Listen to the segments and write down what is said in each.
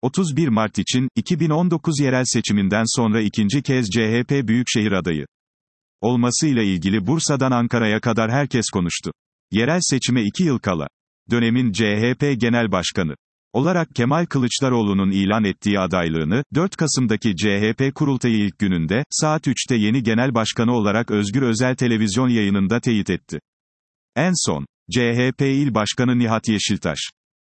31 Mart için, 2019 yerel seçiminden sonra ikinci kez CHP Büyükşehir adayı olmasıyla ilgili Bursa'dan Ankara'ya kadar herkes konuştu. Yerel seçime 2 yıl kala, dönemin CHP Genel Başkanı olarak Kemal Kılıçdaroğlu'nun ilan ettiği adaylığını, 4 Kasım'daki CHP kurultayı ilk gününde, saat 3'te yeni genel başkanı olarak Özgür Özel televizyon yayınında teyit etti. En son, CHP İl Başkanı Nihat Yeşiltaş,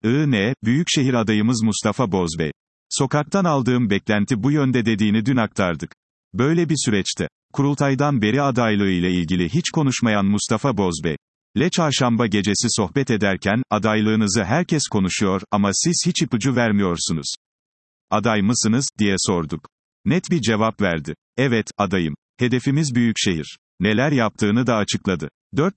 Büyükşehir adayımız Mustafa Bozbey, sokaktan aldığım beklenti bu yönde dediğini dün aktardık. Böyle bir süreçte, kurultaydan beri adaylığı ile ilgili hiç konuşmayan Mustafa Bozbey, çarşamba gecesi sohbet ederken, adaylığınızı herkes konuşuyor ama siz hiç ipucu vermiyorsunuz. Aday mısınız, diye sorduk. Net bir cevap verdi. Evet, adayım. Hedefimiz Büyükşehir. Neler yaptığını da açıkladı.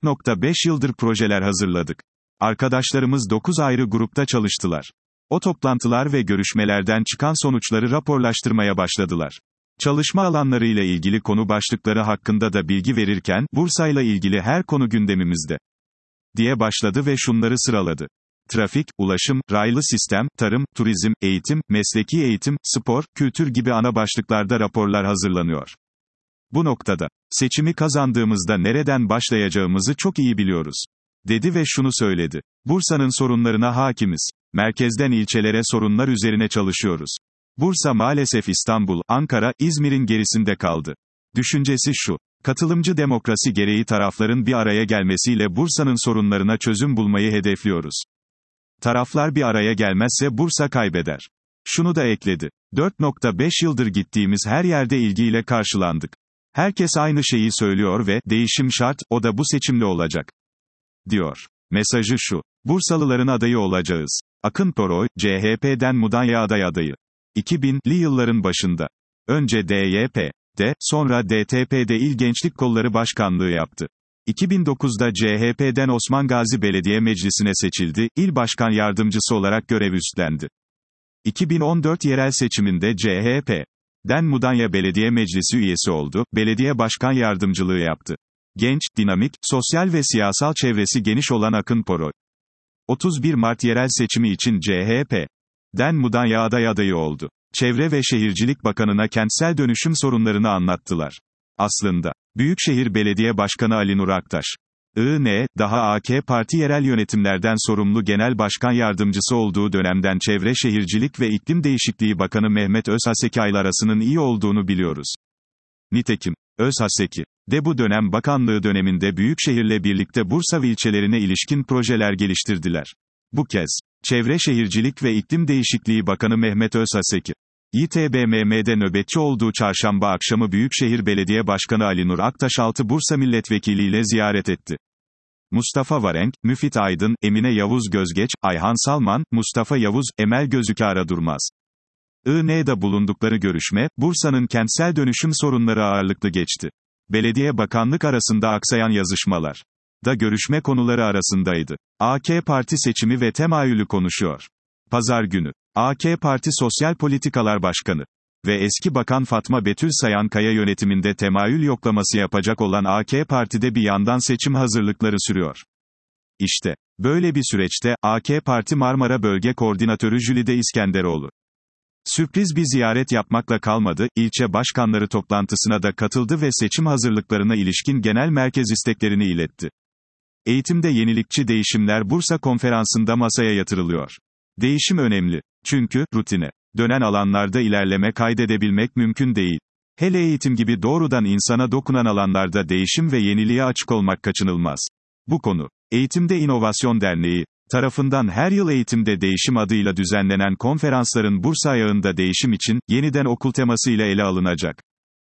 4,5 yıldır projeler hazırladık. Arkadaşlarımız 9 ayrı grupta çalıştılar. O toplantılar ve görüşmelerden çıkan sonuçları raporlaştırmaya başladılar. Çalışma alanlarıyla ilgili konu başlıkları hakkında da bilgi verirken, Bursa'yla ilgili her konu gündemimizde, diye başladı ve şunları sıraladı. Trafik, ulaşım, raylı sistem, tarım, turizm, eğitim, mesleki eğitim, spor, kültür gibi ana başlıklarda raporlar hazırlanıyor. Bu noktada, seçimi kazandığımızda nereden başlayacağımızı çok iyi biliyoruz, dedi ve şunu söyledi. Bursa'nın sorunlarına hakimiz. Merkezden ilçelere sorunlar üzerine çalışıyoruz. Bursa maalesef İstanbul, Ankara, İzmir'in gerisinde kaldı. Düşüncesi şu. Katılımcı demokrasi gereği tarafların bir araya gelmesiyle Bursa'nın sorunlarına çözüm bulmayı hedefliyoruz. Taraflar bir araya gelmezse Bursa kaybeder. Şunu da ekledi. 4,5 yıldır gittiğimiz her yerde ilgiyle karşılandık. Herkes aynı şeyi söylüyor ve, değişim şart, o da bu seçimle olacak, diyor. Mesajı şu. Bursalıların adayı olacağız. Akın Toroy, CHP'den Mudanya adayı. 2000'li yılların başında. Önce DYP'de, sonra DTP'de İl Gençlik Kolları Başkanlığı yaptı. 2009'da CHP'den Osman Gazi Belediye Meclisi'ne seçildi, İl Başkan Yardımcısı olarak görev üstlendi. 2014 yerel seçiminde CHP'den Mudanya Belediye Meclisi üyesi oldu, belediye başkan yardımcılığı yaptı. Genç, dinamik, sosyal ve siyasal çevresi geniş olan Akın Toroy, 31 Mart yerel seçimi için CHP'den Mudanya adayı oldu. Çevre ve Şehircilik Bakanı'na kentsel dönüşüm sorunlarını anlattılar. Aslında, Büyükşehir Belediye Başkanı Ali Nur Aktaş, daha AK Parti yerel yönetimlerden sorumlu Genel Başkan Yardımcısı olduğu dönemden Çevre Şehircilik ve İklim Değişikliği Bakanı Mehmet Özhaseki ile arasının iyi olduğunu biliyoruz. Nitekim, Özhaseki de bu dönem bakanlığı döneminde Büyükşehir'le birlikte Bursa ve ilçelerine ilişkin projeler geliştirdiler. Bu kez, Çevre Şehircilik ve İklim Değişikliği Bakanı Mehmet Özhaseki, İTBMM'de nöbetçi olduğu çarşamba akşamı Büyükşehir Belediye Başkanı Ali Nur Aktaş Bursa Milletvekili ile ziyaret etti. Mustafa Varenk, Müfit Aydın, Emine Yavuz Gözgeç, Ayhan Salman, Mustafa Yavuz, Emel Gözükara Durmaz. IN'de bulundukları görüşme, Bursa'nın kentsel dönüşüm sorunları ağırlıklı geçti. Belediye bakanlık arasında aksayan yazışmalar da görüşme konuları arasındaydı. AK Parti seçimi ve temayülü konuşuyor. Pazar günü, AK Parti Sosyal Politikalar Başkanı ve eski Bakan Fatma Betül Sayankaya yönetiminde temayül yoklaması yapacak olan AK Parti'de bir yandan seçim hazırlıkları sürüyor. İşte, böyle bir süreçte, AK Parti Marmara Bölge Koordinatörü Jülide İskenderoğlu sürpriz bir ziyaret yapmakla kalmadı, ilçe başkanları toplantısına da katıldı ve seçim hazırlıklarına ilişkin genel merkez isteklerini iletti. Eğitimde yenilikçi değişimler Bursa konferansında masaya yatırılıyor. Değişim önemli. Çünkü, rutine dönen alanlarda ilerleme kaydedebilmek mümkün değil. Hele eğitim gibi doğrudan insana dokunan alanlarda değişim ve yeniliğe açık olmak kaçınılmaz. Bu konu, Eğitimde İnovasyon Derneği tarafından her yıl Eğitimde Değişim adıyla düzenlenen konferansların Bursa ayağında değişim için, yeniden okul temasıyla ele alınacak.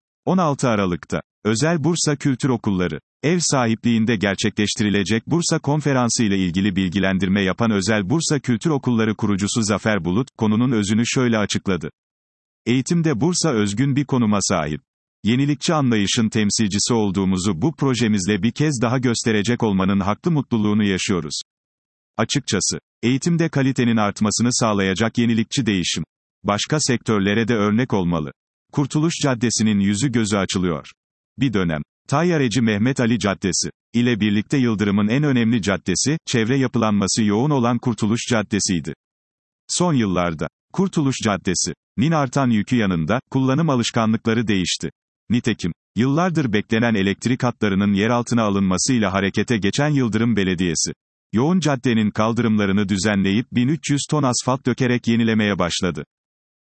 16 Aralık'ta, Özel Bursa Kültür Okulları ev sahipliğinde gerçekleştirilecek Bursa Konferansı ile ilgili bilgilendirme yapan Özel Bursa Kültür Okulları kurucusu Zafer Bulut, konunun özünü şöyle açıkladı. Eğitimde Bursa özgün bir konuma sahip. Yenilikçi anlayışın temsilcisi olduğumuzu bu projemizle bir kez daha gösterecek olmanın haklı mutluluğunu yaşıyoruz. Açıkçası, eğitimde kalitenin artmasını sağlayacak yenilikçi değişim, başka sektörlere de örnek olmalı. Kurtuluş Caddesi'nin yüzü gözü açılıyor. Bir dönem, Tayyareci Mehmet Ali Caddesi ile birlikte Yıldırım'ın en önemli caddesi, çevre yapılanması yoğun olan Kurtuluş Caddesi'ydi. Son yıllarda, Kurtuluş Caddesi. Nin artan yükü yanında, kullanım alışkanlıkları değişti. Nitekim, yıllardır beklenen elektrik hatlarının yeraltına alınmasıyla harekete geçen Yıldırım Belediyesi, yoğun caddenin kaldırımlarını düzenleyip 1300 ton asfalt dökerek yenilemeye başladı.